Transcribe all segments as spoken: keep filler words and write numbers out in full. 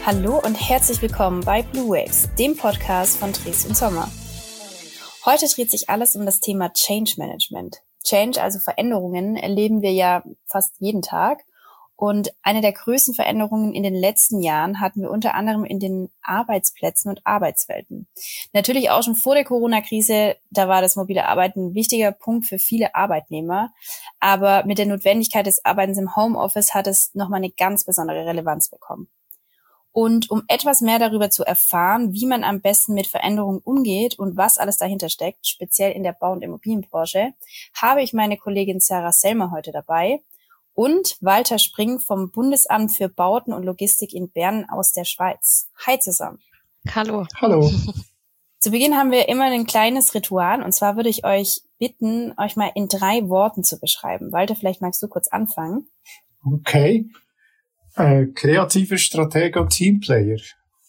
Hallo und herzlich willkommen bei Blue Waves, dem Podcast von Dres und Sommer. Heute dreht sich alles um das Thema Change Management. Change, also Veränderungen, erleben wir ja fast jeden Tag. Und eine der größten Veränderungen in den letzten Jahren hatten wir unter anderem in den Arbeitsplätzen und Arbeitswelten. Natürlich auch schon vor der Corona-Krise, da war das mobile Arbeiten ein wichtiger Punkt für viele Arbeitnehmer. Aber mit der Notwendigkeit des Arbeitens im Homeoffice hat es nochmal eine ganz besondere Relevanz bekommen. Und um etwas mehr darüber zu erfahren, wie man am besten mit Veränderungen umgeht und was alles dahinter steckt, speziell in der Bau- und Immobilienbranche, habe ich meine Kollegin Sarah Selmer heute dabei und Walter Spring vom Bundesamt für Bauten und Logistik in Bern aus der Schweiz. Hi zusammen. Hallo. Hallo. Zu Beginn haben wir immer ein kleines Ritual, und zwar würde ich euch bitten, euch mal in drei Worten zu beschreiben. Walter, vielleicht magst du kurz anfangen. Okay. Äh, kreativer Stratege und Teamplayer.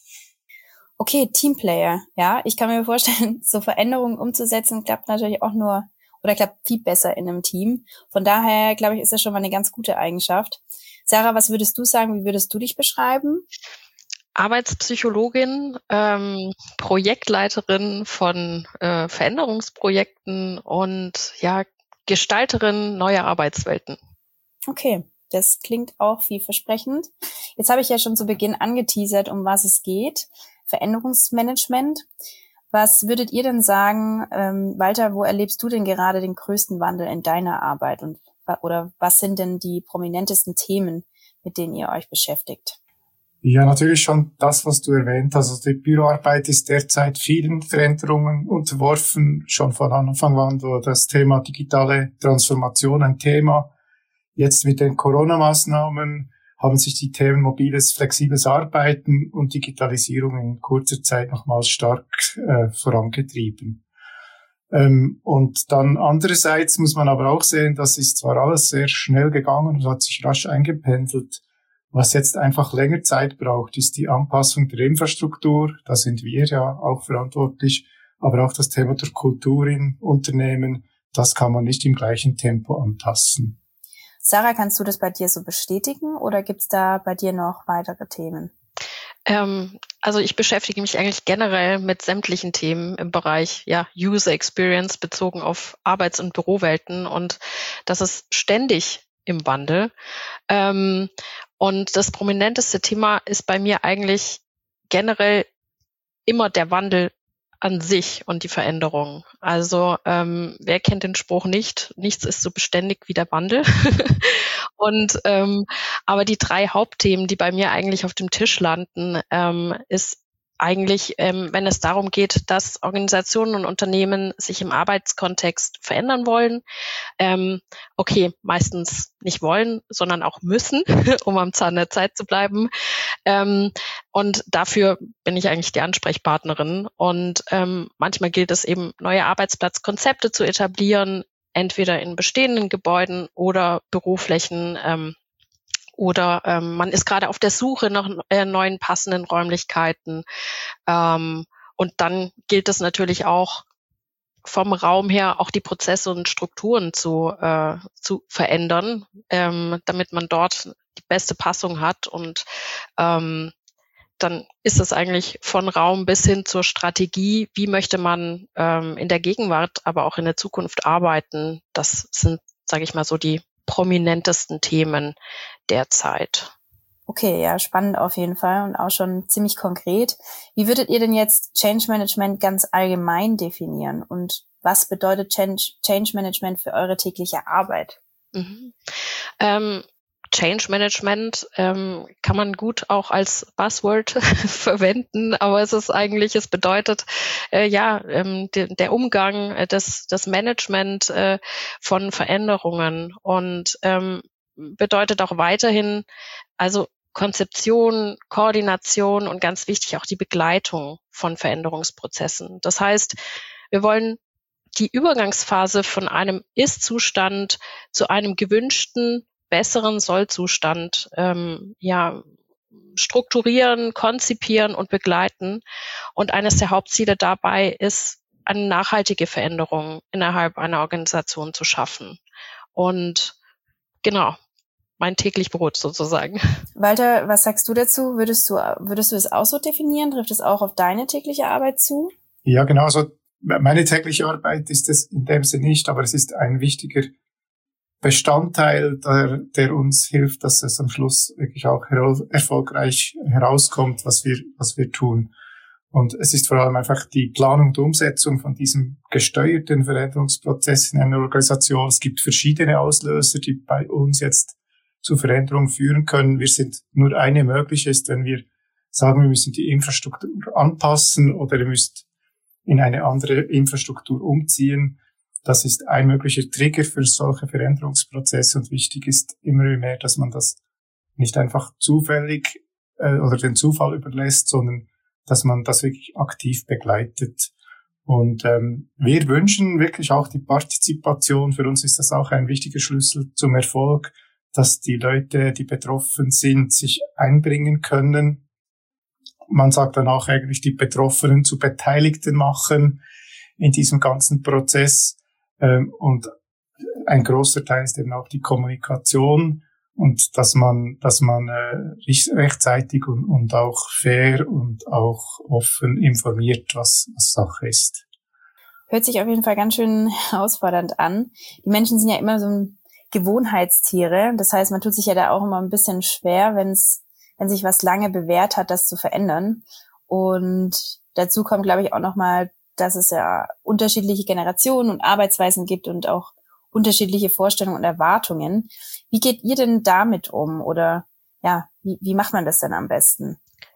Okay, Teamplayer. Ja, ich kann mir vorstellen, so Veränderungen umzusetzen, klappt natürlich auch nur oder klappt viel besser in einem Team. Von daher, glaube ich, ist das schon mal eine ganz gute Eigenschaft. Sarah, was würdest du sagen? Wie würdest du dich beschreiben? Arbeitspsychologin, ähm, Projektleiterin von äh, Veränderungsprojekten und ja, Gestalterin neuer Arbeitswelten. Okay, das klingt auch vielversprechend. Jetzt habe ich ja schon zu Beginn angeteasert, um was es geht. Veränderungsmanagement. Was würdet ihr denn sagen, ähm, Walter, wo erlebst du denn gerade den größten Wandel in deiner Arbeit? Und oder was sind denn die prominentesten Themen, mit denen ihr euch beschäftigt? Ja, natürlich schon das, was du erwähnt hast. Also die Büroarbeit ist derzeit vielen Veränderungen unterworfen. Schon von Anfang an war das Thema digitale Transformation ein Thema. Jetzt mit den Corona-Maßnahmen haben sich die Themen mobiles, flexibles Arbeiten und Digitalisierung in kurzer Zeit nochmals stark äh, vorangetrieben. Ähm, und dann andererseits muss man aber auch sehen, das ist zwar alles sehr schnell gegangen und hat sich rasch eingependelt. Was jetzt einfach länger Zeit braucht, ist die Anpassung der Infrastruktur. Da sind wir ja auch verantwortlich. Aber auch das Thema der Kultur in Unternehmen, das kann man nicht im gleichen Tempo anpassen. Sarah, kannst du das bei dir so bestätigen oder gibt's da bei dir noch weitere Themen? Ähm, also ich beschäftige mich eigentlich generell mit sämtlichen Themen im Bereich ja, User Experience bezogen auf Arbeits- und Bürowelten, und das ist ständig im Wandel. Ähm, und das prominenteste Thema ist bei mir eigentlich generell immer der Wandel an sich und die Veränderung. Also ähm, wer kennt den Spruch nicht? Nichts ist so beständig wie der Wandel. und ähm, aber die drei Hauptthemen, die bei mir eigentlich auf dem Tisch landen, ähm, ist eigentlich, ähm, wenn es darum geht, dass Organisationen und Unternehmen sich im Arbeitskontext verändern wollen, ähm, okay, meistens nicht wollen, sondern auch müssen, um am Zahn der Zeit zu bleiben. Ähm, und dafür bin ich eigentlich die Ansprechpartnerin. Und ähm, manchmal gilt es eben, neue Arbeitsplatzkonzepte zu etablieren, entweder in bestehenden Gebäuden oder Büroflächen, ähm, oder ähm, man ist gerade auf der Suche nach äh, neuen passenden Räumlichkeiten. Ähm, und dann gilt es natürlich auch, vom Raum her auch die Prozesse und Strukturen zu, äh, zu verändern, ähm, damit man dort die beste Passung hat. Und ähm, dann ist es eigentlich von Raum bis hin zur Strategie, wie möchte man ähm, in der Gegenwart, aber auch in der Zukunft arbeiten. Das sind, sage ich mal, so die prominentesten Themen derzeit. Okay, ja, spannend auf jeden Fall und auch schon ziemlich konkret. Wie würdet ihr denn jetzt Change Management ganz allgemein definieren? Und was bedeutet Change, Change Management für eure tägliche Arbeit? Mhm. Ähm, Change Management ähm, kann man gut auch als Buzzword verwenden, aber es ist eigentlich, es bedeutet äh, ja ähm, de, der Umgang, äh, das, das Management äh, von Veränderungen und ähm, bedeutet auch weiterhin, also Konzeption, Koordination und ganz wichtig auch die Begleitung von Veränderungsprozessen. Das heißt, wir wollen die Übergangsphase von einem Ist-Zustand zu einem gewünschten, besseren Soll-Zustand ähm, ja, strukturieren, konzipieren und begleiten. Und eines der Hauptziele dabei ist, eine nachhaltige Veränderung innerhalb einer Organisation zu schaffen. Und genau, mein täglich Brot sozusagen. Walter, was sagst du dazu? Würdest du, würdest du es auch so definieren? Trifft es auch auf deine tägliche Arbeit zu? Ja, genau. Also meine tägliche Arbeit ist es in dem Sinne nicht, aber es ist ein wichtiger Bestandteil, der, der uns hilft, dass es am Schluss wirklich auch her- erfolgreich herauskommt, was wir, was wir tun. Und es ist vor allem einfach die Planung und Umsetzung von diesem gesteuerten Veränderungsprozess in einer Organisation. Es gibt verschiedene Auslöser, die bei uns jetzt zu Veränderungen führen können. Wir sind nur eine mögliche ist, wenn wir sagen, wir müssen die Infrastruktur anpassen oder ihr müsst in eine andere Infrastruktur umziehen. Das ist ein möglicher Trigger für solche Veränderungsprozesse und wichtig ist immer mehr, dass man das nicht einfach zufällig äh, oder den Zufall überlässt, sondern dass man das wirklich aktiv begleitet. Und ähm, wir wünschen wirklich auch die Partizipation. Für uns ist das auch ein wichtiger Schlüssel zum Erfolg, dass die Leute, die betroffen sind, sich einbringen können. Man sagt dann auch eigentlich, die Betroffenen zu Beteiligten machen in diesem ganzen Prozess. Ähm, und ein großer Teil ist eben auch die Kommunikation. Und dass man, dass man äh, rechtzeitig und, und auch fair und auch offen informiert, was, was Sache ist. Hört sich auf jeden Fall ganz schön herausfordernd an. Die Menschen sind ja immer so Gewohnheitstiere. Das heißt, man tut sich ja da auch immer ein bisschen schwer, wenn's, wenn sich was lange bewährt hat, das zu verändern. Und dazu kommt, glaube ich, auch nochmal, dass es ja unterschiedliche Generationen und Arbeitsweisen gibt und auch unterschiedliche Vorstellungen und Erwartungen. Wie geht ihr denn damit um? Oder ja, wie, wie macht man das denn am besten?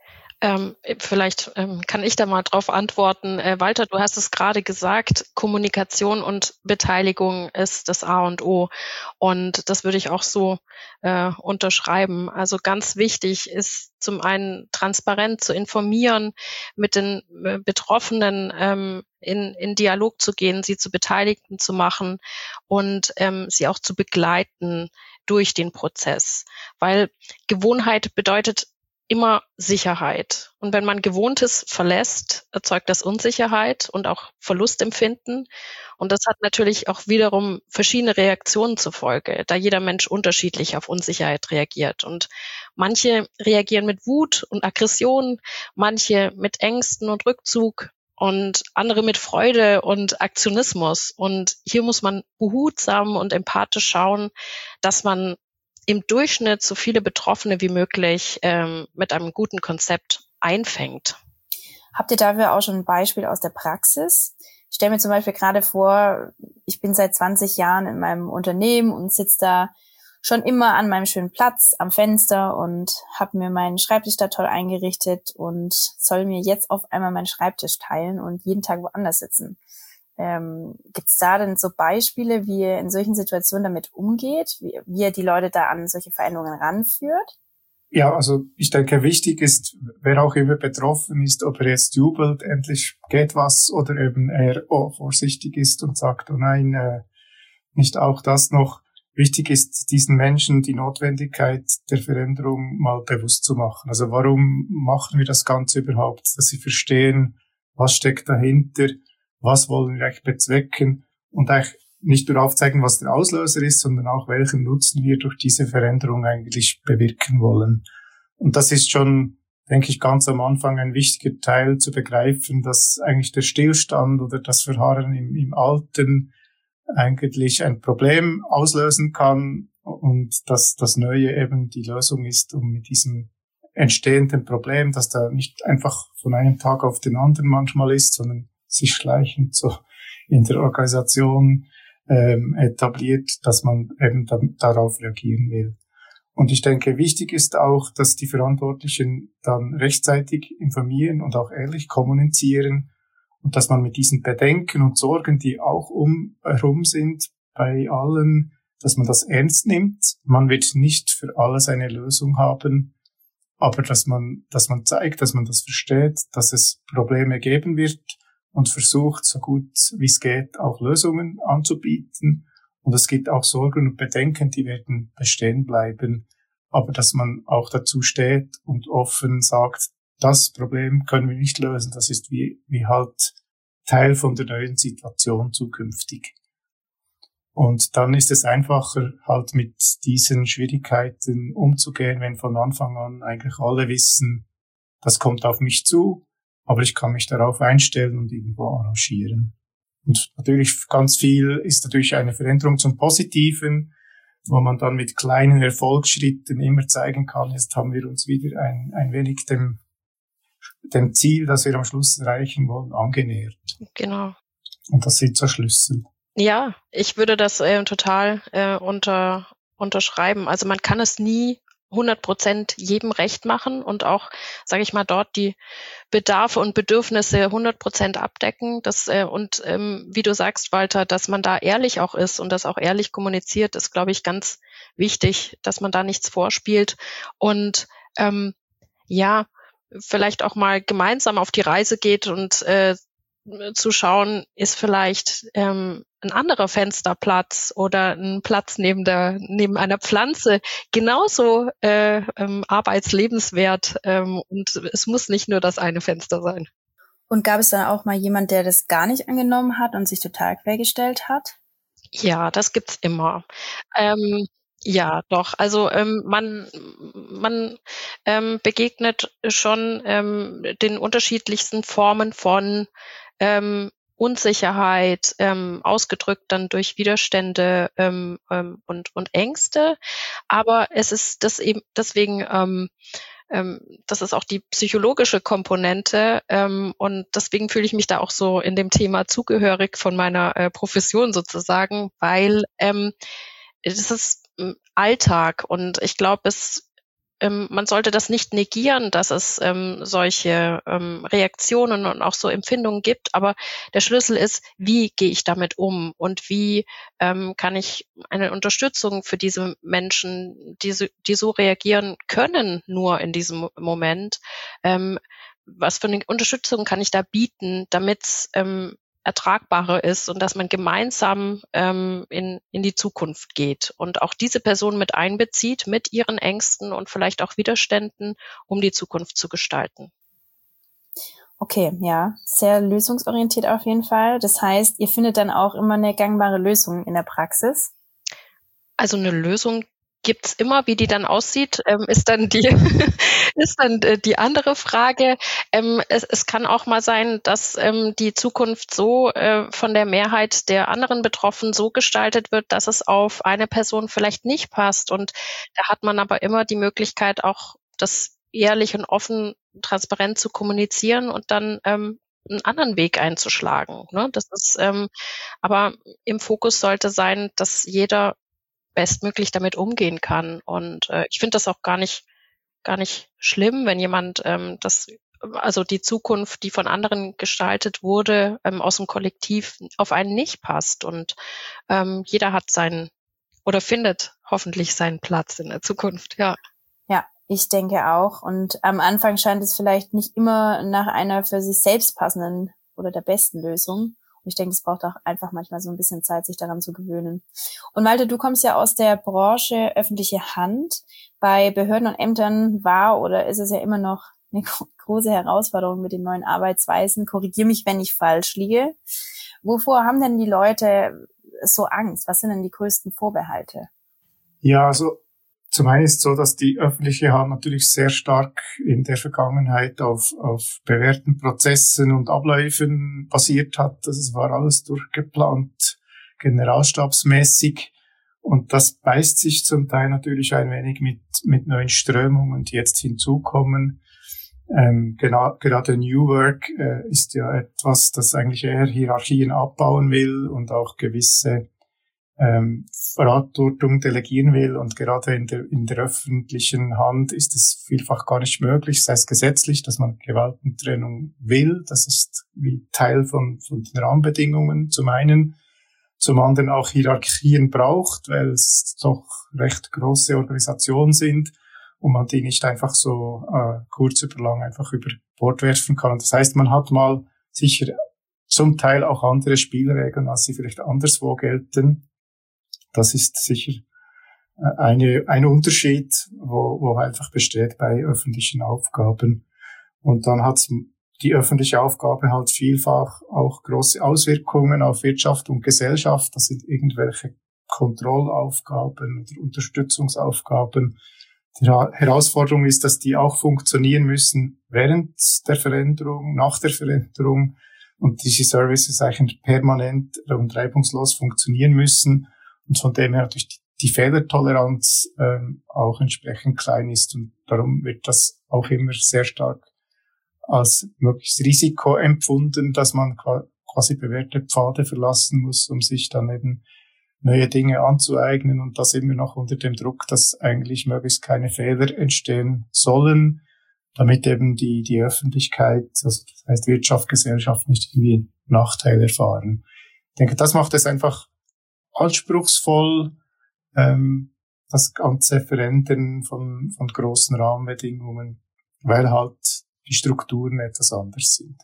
Ähm, vielleicht ähm, kann ich da mal drauf antworten. Äh, Walter, du hast es gerade gesagt, Kommunikation und Beteiligung ist das A und O. Und das würde ich auch so äh, unterschreiben. Also ganz wichtig ist zum einen transparent zu informieren, mit den äh, Betroffenen ähm, in, in Dialog zu gehen, sie zu Beteiligten zu machen und ähm, sie auch zu begleiten durch den Prozess. Weil Gewohnheit bedeutet immer Sicherheit. Und wenn man Gewohntes verlässt, erzeugt das Unsicherheit und auch Verlustempfinden. Und das hat natürlich auch wiederum verschiedene Reaktionen zur Folge, da jeder Mensch unterschiedlich auf Unsicherheit reagiert. Und manche reagieren mit Wut und Aggression, manche mit Ängsten und Rückzug und andere mit Freude und Aktionismus. Und hier muss man behutsam und empathisch schauen, dass man im Durchschnitt so viele Betroffene wie möglich ähm, mit einem guten Konzept einfängt. Habt ihr dafür auch schon ein Beispiel aus der Praxis? Ich stelle mir zum Beispiel gerade vor, ich bin seit zwanzig Jahren in meinem Unternehmen und sitze da schon immer an meinem schönen Platz am Fenster und habe mir meinen Schreibtisch da toll eingerichtet und soll mir jetzt auf einmal meinen Schreibtisch teilen und jeden Tag woanders sitzen. Ähm, gibt es da denn so Beispiele, wie ihr in solchen Situationen damit umgeht, wie, wie ihr die Leute da an solche Veränderungen ranführt? Ja, also ich denke, wichtig ist, wer auch immer betroffen ist, ob er jetzt jubelt, endlich geht was, oder eben er oh, vorsichtig ist und sagt, oh nein, äh, nicht auch das noch. Wichtig ist, diesen Menschen die Notwendigkeit der Veränderung mal bewusst zu machen. Also warum machen wir das Ganze überhaupt? Dass sie verstehen, was steckt dahinter, was wollen wir eigentlich bezwecken und eigentlich nicht nur aufzeigen, was der Auslöser ist, sondern auch, welchen Nutzen wir durch diese Veränderung eigentlich bewirken wollen. Und das ist schon, denke ich, ganz am Anfang ein wichtiger Teil zu begreifen, dass eigentlich der Stillstand oder das Verharren im, im Alten eigentlich ein Problem auslösen kann und dass das Neue eben die Lösung ist, um mit diesem entstehenden Problem, dass da nicht einfach von einem Tag auf den anderen manchmal ist, sondern sich schleichend so in der Organisation ähm, etabliert, dass man eben da, darauf reagieren will. Und ich denke, wichtig ist auch, dass die Verantwortlichen dann rechtzeitig informieren und auch ehrlich kommunizieren und dass man mit diesen Bedenken und Sorgen, die auch um herum sind, bei allen, dass man das ernst nimmt. Man wird nicht für alles eine Lösung haben, aber dass man, dass man zeigt, dass man das versteht, dass es Probleme geben wird, und versucht, so gut wie es geht, auch Lösungen anzubieten. Und es gibt auch Sorgen und Bedenken, die werden bestehen bleiben. Aber dass man auch dazu steht und offen sagt, das Problem können wir nicht lösen. Das ist wie, wie halt Teil von der neuen Situation zukünftig. Und dann ist es einfacher, halt mit diesen Schwierigkeiten umzugehen, wenn von Anfang an eigentlich alle wissen, das kommt auf mich zu, aber ich kann mich darauf einstellen und irgendwo arrangieren. Und natürlich ganz viel ist natürlich eine Veränderung zum Positiven, wo man dann mit kleinen Erfolgsschritten immer zeigen kann, jetzt haben wir uns wieder ein, ein wenig dem, dem Ziel, das wir am Schluss erreichen wollen, angenähert. Genau. Und das sind so Schlüssel. Ja, ich würde das äh, total äh, unter, unterschreiben. Also man kann es nie hundert Prozent jedem recht machen und auch, sage ich mal, dort die Bedarfe und Bedürfnisse hundert Prozent abdecken. Das, äh, und ähm, wie du sagst, Walter, dass man da ehrlich auch ist und das auch ehrlich kommuniziert, ist, glaube ich, ganz wichtig, dass man da nichts vorspielt. Und ähm, ja, vielleicht auch mal gemeinsam auf die Reise geht und äh, zu schauen, ist vielleicht ähm, ein anderer Fensterplatz oder ein Platz neben der neben einer Pflanze genauso äh, ähm, arbeitslebenswert ähm, und es muss nicht nur das eine Fenster sein. Und gab es dann auch mal jemand, der das gar nicht angenommen hat und sich total quergestellt hat? Ja, das gibt's immer. Ähm, Ja, doch. Also ähm, man man ähm, begegnet schon ähm, den unterschiedlichsten Formen von ähm, Unsicherheit, ähm, ausgedrückt dann durch Widerstände ähm, ähm, und und Ängste. Aber es ist das eben deswegen ähm, ähm, das ist auch die psychologische Komponente ähm, und deswegen fühle ich mich da auch so in dem Thema zugehörig von meiner äh, Profession sozusagen, weil ähm, es ist Alltag und ich glaube, es ähm, man sollte das nicht negieren, dass es ähm, solche ähm, Reaktionen und auch so Empfindungen gibt, aber der Schlüssel ist, wie gehe ich damit um und wie ähm, kann ich eine Unterstützung für diese Menschen, die so, die so reagieren können, nur in diesem Moment, ähm, was für eine Unterstützung kann ich da bieten, damit ähm, ertragbarer ist und dass man gemeinsam ähm, in, in die Zukunft geht und auch diese Person mit einbezieht, mit ihren Ängsten und vielleicht auch Widerständen, um die Zukunft zu gestalten. Okay, ja, sehr lösungsorientiert auf jeden Fall. Das heißt, ihr findet dann auch immer eine gangbare Lösung in der Praxis? Also eine Lösung gibt's immer, wie die dann aussieht, ähm, ist dann die ist dann äh, die andere Frage. Ähm, es, es kann auch mal sein, dass ähm, die Zukunft so äh, von der Mehrheit der anderen Betroffenen so gestaltet wird, dass es auf eine Person vielleicht nicht passt. Und da hat man aber immer die Möglichkeit, auch das ehrlich und offen, transparent zu kommunizieren und dann ähm, einen anderen Weg einzuschlagen. Ne? Das ist, ähm, aber im Fokus sollte sein, dass jeder bestmöglich damit umgehen kann. Und äh, ich finde das auch gar nicht gar nicht schlimm, wenn jemand ähm, das, also die Zukunft, die von anderen gestaltet wurde, ähm, aus dem Kollektiv auf einen nicht passt. Und ähm, jeder hat seinen oder findet hoffentlich seinen Platz in der Zukunft, ja. Ja, ich denke auch. Und am Anfang scheint es vielleicht nicht immer nach einer für sich selbst passenden oder der besten Lösung. Und ich denke, es braucht auch einfach manchmal so ein bisschen Zeit, sich daran zu gewöhnen. Und Malte, du kommst ja aus der Branche öffentliche Hand. Bei Behörden und Ämtern war oder ist es ja immer noch eine große Herausforderung mit den neuen Arbeitsweisen. Korrigier mich, wenn ich falsch liege. Wovor haben denn die Leute so Angst? Was sind denn die größten Vorbehalte? Ja, also zum einen ist es so, dass die öffentliche Hand natürlich sehr stark in der Vergangenheit auf, auf bewährten Prozessen und Abläufen basiert hat. Das war alles durchgeplant, generalstabsmäßig. Und das beißt sich zum Teil natürlich ein wenig mit, mit neuen Strömungen, die jetzt hinzukommen. Ähm, genau, gerade New Work äh, ist ja etwas, das eigentlich eher Hierarchien abbauen will und auch gewisse ähm, Verantwortung delegieren will, und gerade in der, in der öffentlichen Hand ist es vielfach gar nicht möglich, sei es gesetzlich, dass man Gewaltentrennung will. Das ist wie Teil von, von den Rahmenbedingungen zum einen, zum anderen auch Hierarchien braucht, weil es doch recht große Organisationen sind und man die nicht einfach so äh, kurz über lang einfach über Bord werfen kann. Das heißt, man hat mal sicher zum Teil auch andere Spielregeln, als sie vielleicht anderswo gelten. Das ist sicher eine, ein Unterschied, wo, wo einfach besteht bei öffentlichen Aufgaben. Und dann hat die öffentliche Aufgabe halt vielfach auch große Auswirkungen auf Wirtschaft und Gesellschaft. Das sind irgendwelche Kontrollaufgaben oder Unterstützungsaufgaben. Die Herausforderung ist, dass die auch funktionieren müssen während der Veränderung, nach der Veränderung und diese Services eigentlich permanent und reibungslos funktionieren müssen und von dem her natürlich die, die Fehlertoleranz ähm, auch entsprechend klein ist und darum wird das auch immer sehr stark als mögliches Risiko empfunden, dass man quasi bewährte Pfade verlassen muss, um sich dann eben neue Dinge anzueignen und das immer noch unter dem Druck, dass eigentlich möglichst keine Fehler entstehen sollen, damit eben die die Öffentlichkeit, also das heißt Wirtschaft, Gesellschaft nicht irgendwie Nachteile erfahren. Ich denke, das macht es einfach anspruchsvoll, ähm, das ganze Verändern von von großen Rahmenbedingungen, weil halt die Strukturen etwas anders sind.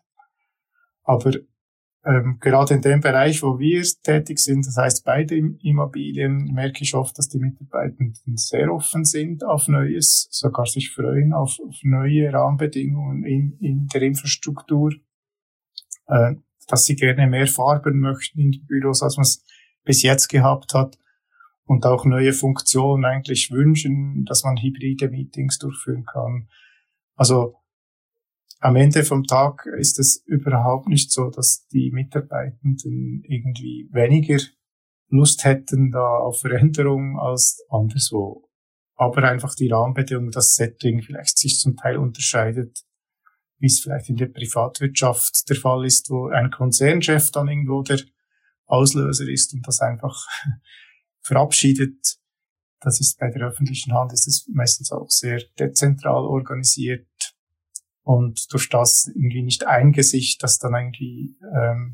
Aber Ähm, gerade in dem Bereich, wo wir tätig sind, das heißt bei den Immobilien, merke ich oft, dass die Mitarbeitenden sehr offen sind auf Neues, sogar sich freuen auf, auf neue Rahmenbedingungen in, in der Infrastruktur, äh, dass sie gerne mehr Farben möchten in den Büros, als man es bis jetzt gehabt hat und auch neue Funktionen eigentlich wünschen, dass man hybride Meetings durchführen kann. Also am Ende vom Tag ist es überhaupt nicht so, dass die Mitarbeitenden irgendwie weniger Lust hätten da auf Veränderung als anderswo. Aber einfach die Rahmenbedingungen, das Setting vielleicht sich zum Teil unterscheidet, wie es vielleicht in der Privatwirtschaft der Fall ist, wo ein Konzernchef dann irgendwo der Auslöser ist und das einfach verabschiedet. Das ist bei der öffentlichen Hand, ist es meistens auch sehr dezentral organisiert. Und durch das irgendwie nicht ein Gesicht, das dann irgendwie ähm,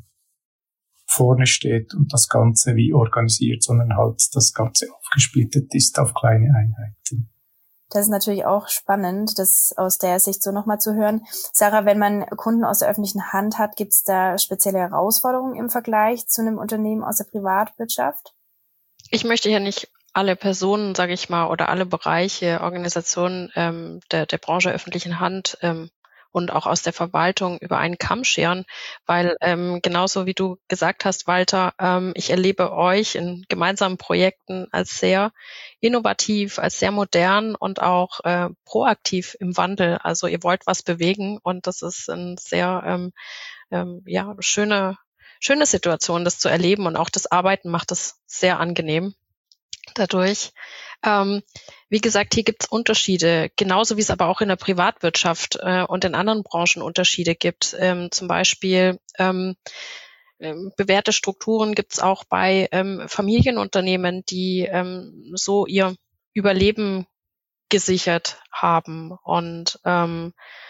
vorne steht und das Ganze wie organisiert, sondern halt das Ganze aufgesplittet ist auf kleine Einheiten. Das ist natürlich auch spannend, das aus der Sicht so nochmal zu hören. Sarah, wenn man Kunden aus der öffentlichen Hand hat, gibt es da spezielle Herausforderungen im Vergleich zu einem Unternehmen aus der Privatwirtschaft? Ich möchte ja nicht alle Personen, sage ich mal, oder alle Bereiche, Organisationen ähm, der, der Branche öffentlichen Hand ähm, und auch aus der Verwaltung über einen Kamm scheren, weil ähm, genauso wie du gesagt hast, Walter, ähm, ich erlebe euch in gemeinsamen Projekten als sehr innovativ, als sehr modern und auch äh, proaktiv im Wandel. Also ihr wollt was bewegen und das ist eine sehr ähm, ähm, ja schöne schöne Situation, das zu erleben und auch das Arbeiten macht es sehr angenehm dadurch. Ähm, wie gesagt, hier gibt es Unterschiede, genauso wie es aber auch in der Privatwirtschaft äh, und in anderen Branchen Unterschiede gibt. Ähm, zum Beispiel ähm, ähm, bewährte Strukturen gibt es auch bei ähm, Familienunternehmen, die ähm, so ihr Überleben gesichert haben. Und ähm,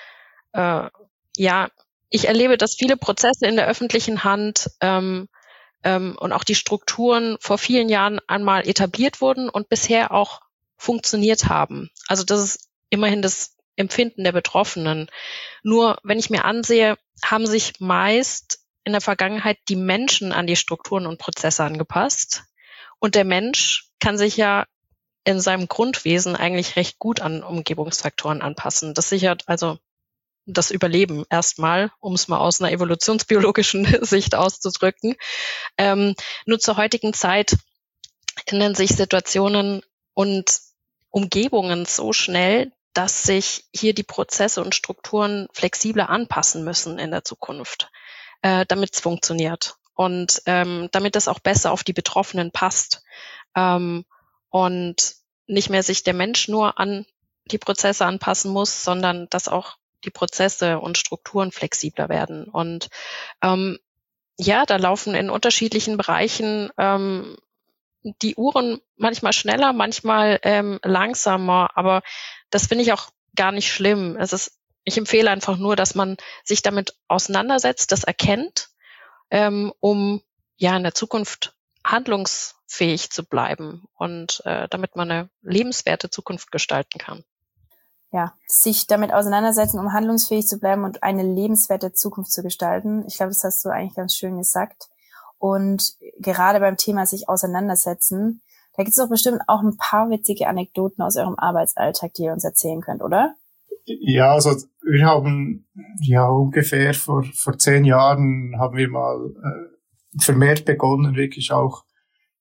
äh, ja, ich erlebe, dass viele Prozesse in der öffentlichen Hand ähm, ähm, und auch die Strukturen vor vielen Jahren einmal etabliert wurden und bisher auch funktioniert haben. Also das ist immerhin das Empfinden der Betroffenen. Nur wenn ich mir ansehe, haben sich meist in der Vergangenheit die Menschen an die Strukturen und Prozesse angepasst. Und der Mensch kann sich ja in seinem Grundwesen eigentlich recht gut an Umgebungsfaktoren anpassen. Das sichert also das Überleben erstmal, um es mal aus einer evolutionsbiologischen Sicht auszudrücken. Ähm, nur zur heutigen Zeit ändern sich Situationen und Umgebungen so schnell, dass sich hier die Prozesse und Strukturen flexibler anpassen müssen in der Zukunft, äh, damit es funktioniert und ähm, damit es auch besser auf die Betroffenen passt ähm, und nicht mehr sich der Mensch nur an die Prozesse anpassen muss, sondern dass auch die Prozesse und Strukturen flexibler werden. Und ähm, ja, da laufen in unterschiedlichen Bereichen ähm, die Uhren manchmal schneller, manchmal ähm, langsamer, aber das finde ich auch gar nicht schlimm. Es ist, ich empfehle einfach nur, dass man sich damit auseinandersetzt, das erkennt, ähm, um ja in der Zukunft handlungsfähig zu bleiben und äh, damit man eine lebenswerte Zukunft gestalten kann. Ja, sich damit auseinandersetzen, um handlungsfähig zu bleiben und eine lebenswerte Zukunft zu gestalten. Ich glaube, das hast du eigentlich ganz schön gesagt. Und gerade beim Thema sich auseinandersetzen, da gibt es doch bestimmt auch ein paar witzige Anekdoten aus eurem Arbeitsalltag, die ihr uns erzählen könnt, oder? Ja, also wir haben ja ungefähr vor vor zehn Jahren haben wir mal äh, vermehrt begonnen, wirklich auch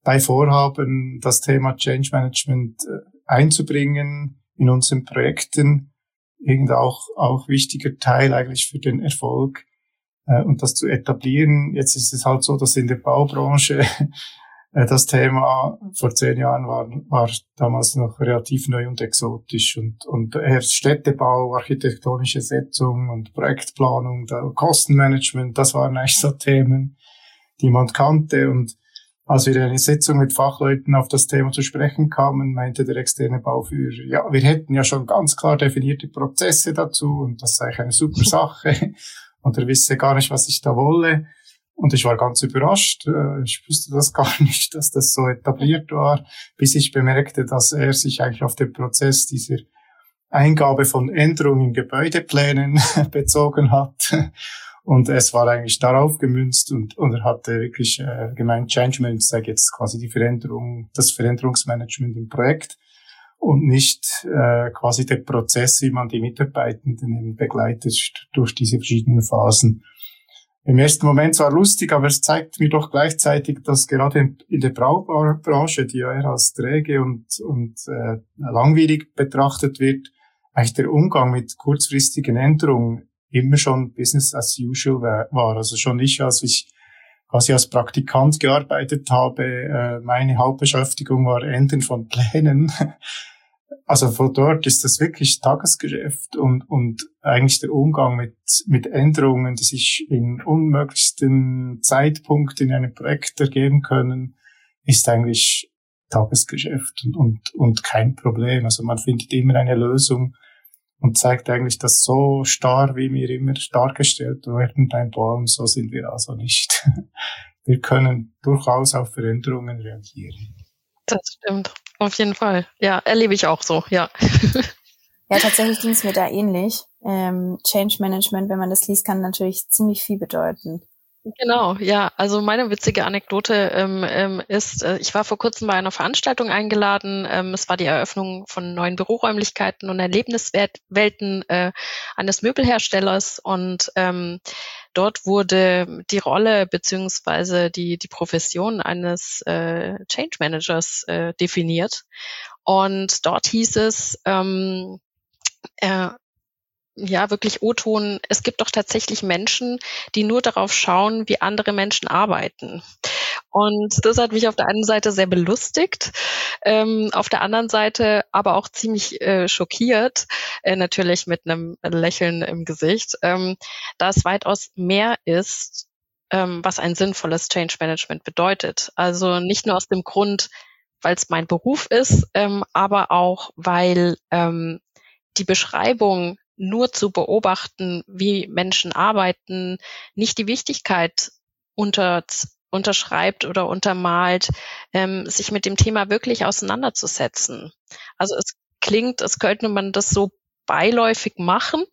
bei Vorhaben, das Thema Change Management einzubringen in unseren Projekten. Irgend auch, auch wichtiger Teil eigentlich für den Erfolg, und das zu etablieren. Jetzt ist es halt so, dass in der Baubranche das Thema vor zehn Jahren war, war damals noch relativ neu und exotisch, und, und erst Städtebau, architektonische Setzung und Projektplanung, Kostenmanagement, das waren eigentlich so Themen, die man kannte. Und als wir in eine Sitzung mit Fachleuten auf das Thema zu sprechen kamen, meinte der externe Bauführer, ja, wir hätten ja schon ganz klar definierte Prozesse dazu und das sei eine super Sache und er wisse gar nicht, was ich da wolle. Und ich war ganz überrascht. Ich wusste das gar nicht, dass das so etabliert war, bis ich bemerkte, dass er sich eigentlich auf den Prozess dieser Eingabe von Änderungen in Gebäudeplänen bezogen hat. Und es war eigentlich darauf gemünzt, und, und er hatte wirklich äh, gemeint, Change Management sei jetzt quasi die Veränderung, das Veränderungsmanagement im Projekt und nicht äh, quasi der Prozess, wie man die Mitarbeitenden eben begleitet durch diese verschiedenen Phasen. Im ersten Moment zwar lustig, aber es zeigt mir doch gleichzeitig, dass gerade in der Baubranche, die ja eher als träge und, und äh, langwierig betrachtet wird, eigentlich der Umgang mit kurzfristigen Änderungen immer schon Business as usual war. Also schon ich, als ich quasi als Praktikant gearbeitet habe, äh, meine Hauptbeschäftigung war Ändern von Plänen. Also von dort ist das wirklich Tagesgeschäft, und, und eigentlich der Umgang mit, mit Änderungen, die sich in unmöglichsten Zeitpunkt in einem Projekt ergeben können, ist eigentlich Tagesgeschäft und, und, und kein Problem. Also man findet immer eine Lösung und zeigt eigentlich, dass so starr, wie wir immer dargestellt werden beim Bauen, so sind wir also nicht. Wir können durchaus auf Veränderungen reagieren. Das stimmt. Auf jeden Fall. Ja, erlebe ich auch so, ja. Ja, tatsächlich ging es mir da ähnlich. Ähm, Change Management, wenn man das liest, kann natürlich ziemlich viel bedeuten. Genau, ja. Also meine witzige Anekdote ähm, ähm, ist, äh, ich war vor kurzem bei einer Veranstaltung eingeladen. Ähm, es war die Eröffnung von neuen Büroräumlichkeiten und Erlebniswelten äh, eines Möbelherstellers, und ähm, dort wurde die Rolle beziehungsweise die die Profession eines äh, Change Managers äh, definiert. Und dort hieß es, ähm, äh, ja, wirklich O-Ton, es gibt doch tatsächlich Menschen, die nur darauf schauen, wie andere Menschen arbeiten. Und das hat mich auf der einen Seite sehr belustigt, ähm, auf der anderen Seite aber auch ziemlich äh, schockiert, äh, natürlich mit einem Lächeln im Gesicht, ähm, da es weitaus mehr ist, ähm, was ein sinnvolles Change Management bedeutet. Also nicht nur aus dem Grund, weil es mein Beruf ist, ähm, aber auch, weil ähm, die Beschreibung, nur zu beobachten, wie Menschen arbeiten, nicht die Wichtigkeit unter, unterschreibt oder untermalt, ähm, sich mit dem Thema wirklich auseinanderzusetzen. Also es klingt, als könnte man das so beiläufig machen.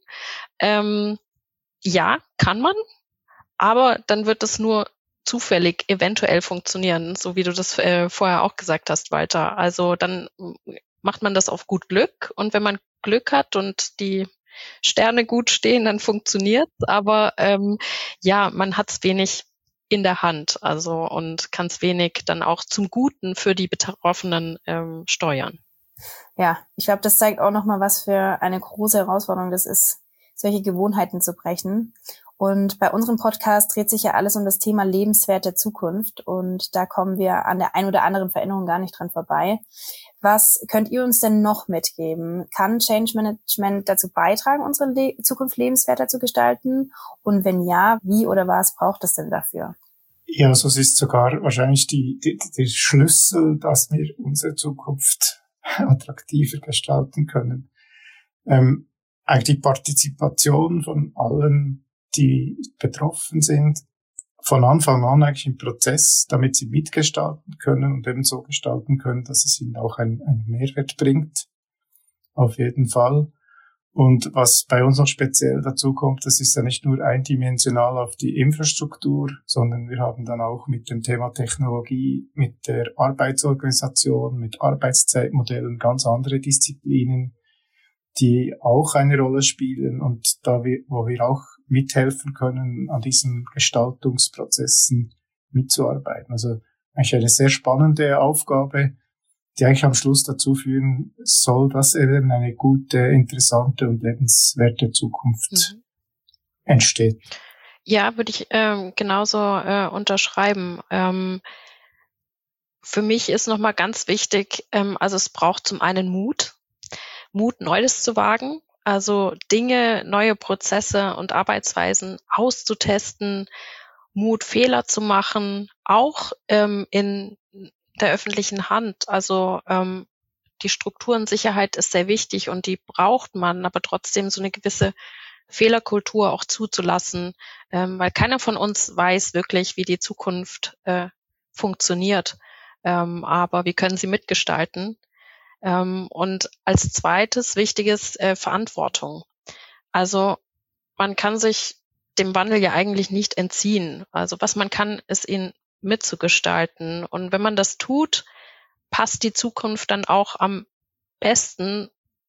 Ähm, ja, kann man, aber dann wird es nur zufällig eventuell funktionieren, so wie du das äh, vorher auch gesagt hast, Walter. Also dann macht man das auf gut Glück, und wenn man Glück hat und die Sterne gut stehen, dann funktioniert's, aber ähm, ja, man hat's wenig in der Hand, also, und kann's wenig dann auch zum Guten für die Betroffenen ähm, steuern. Ja, ich glaube, das zeigt auch nochmal, was für eine große Herausforderung das ist, solche Gewohnheiten zu brechen. Und bei unserem Podcast dreht sich ja alles um das Thema lebenswert der Zukunft, und da kommen wir an der ein oder anderen Veränderung gar nicht dran vorbei. Was könnt ihr uns denn noch mitgeben? Kann Change Management dazu beitragen, unsere Le- Zukunft lebenswerter zu gestalten? Und wenn ja, wie oder was braucht es denn dafür? Ja, also es ist sogar wahrscheinlich die, die, der Schlüssel, dass wir unsere Zukunft attraktiver gestalten können. Ähm, eigentlich die Partizipation von allen, die betroffen sind, von Anfang an eigentlich im Prozess, damit sie mitgestalten können und eben so gestalten können, dass es ihnen auch einen, einen Mehrwert bringt. Auf jeden Fall. Und was bei uns noch speziell dazu kommt, das ist ja nicht nur eindimensional auf die Infrastruktur, sondern wir haben dann auch mit dem Thema Technologie, mit der Arbeitsorganisation, mit Arbeitszeitmodellen ganz andere Disziplinen, die auch eine Rolle spielen und da wir, wo wir auch mithelfen können, an diesen Gestaltungsprozessen mitzuarbeiten. Also eigentlich eine sehr spannende Aufgabe, die eigentlich am Schluss dazu führen soll, dass eben eine gute, interessante und lebenswerte Zukunft mhm. entsteht. Ja, würde ich ähm, genauso äh, unterschreiben. Ähm, für mich ist nochmal ganz wichtig, ähm, also es braucht zum einen Mut, Mut, Neues zu wagen, also Dinge, neue Prozesse und Arbeitsweisen auszutesten, Mut, Fehler zu machen, auch ähm, in der öffentlichen Hand. Also ähm, die Strukturensicherheit ist sehr wichtig und die braucht man, aber trotzdem so eine gewisse Fehlerkultur auch zuzulassen, ähm, weil keiner von uns weiß wirklich, wie die Zukunft äh, funktioniert. Ähm, aber wir können sie mitgestalten. Ähm, und als zweites wichtiges äh, Verantwortung. Also man kann sich dem Wandel ja eigentlich nicht entziehen. Also was man kann, ist ihn mitzugestalten. Und wenn man das tut, passt die Zukunft dann auch am besten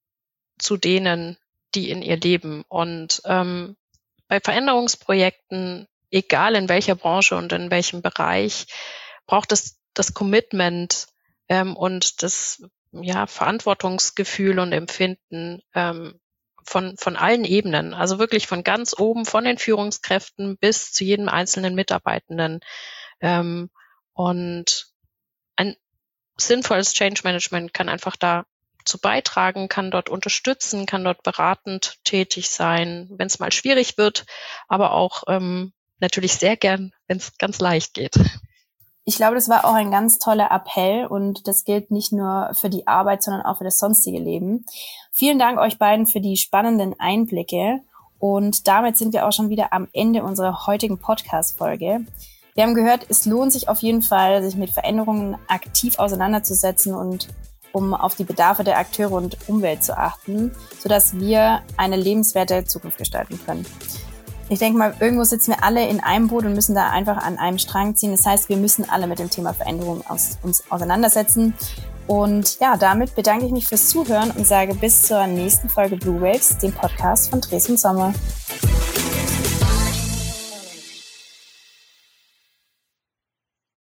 zu denen, die in ihr leben. Und ähm, bei Veränderungsprojekten, egal in welcher Branche und in welchem Bereich, braucht es das Commitment ähm, und das ja Verantwortungsgefühl und Empfinden ähm, von von allen Ebenen, also wirklich von ganz oben, von den Führungskräften bis zu jedem einzelnen Mitarbeitenden. Ähm, und ein sinnvolles Change Management kann einfach dazu beitragen, kann dort unterstützen, kann dort beratend tätig sein, wenn es mal schwierig wird, aber auch ähm, natürlich sehr gern, wenn es ganz leicht geht. Ich glaube, das war auch ein ganz toller Appell und das gilt nicht nur für die Arbeit, sondern auch für das sonstige Leben. Vielen Dank euch beiden für die spannenden Einblicke und damit sind wir auch schon wieder am Ende unserer heutigen Podcast-Folge. Wir haben gehört, es lohnt sich auf jeden Fall, sich mit Veränderungen aktiv auseinanderzusetzen und um auf die Bedarfe der Akteure und Umwelt zu achten, sodass wir eine lebenswerte Zukunft gestalten können. Ich denke mal, irgendwo sitzen wir alle in einem Boot und müssen da einfach an einem Strang ziehen. Das heißt, wir müssen alle mit dem Thema Veränderung aus, uns auseinandersetzen. Und ja, damit bedanke ich mich fürs Zuhören und sage bis zur nächsten Folge Blue Waves, dem Podcast von Dres und Sommer.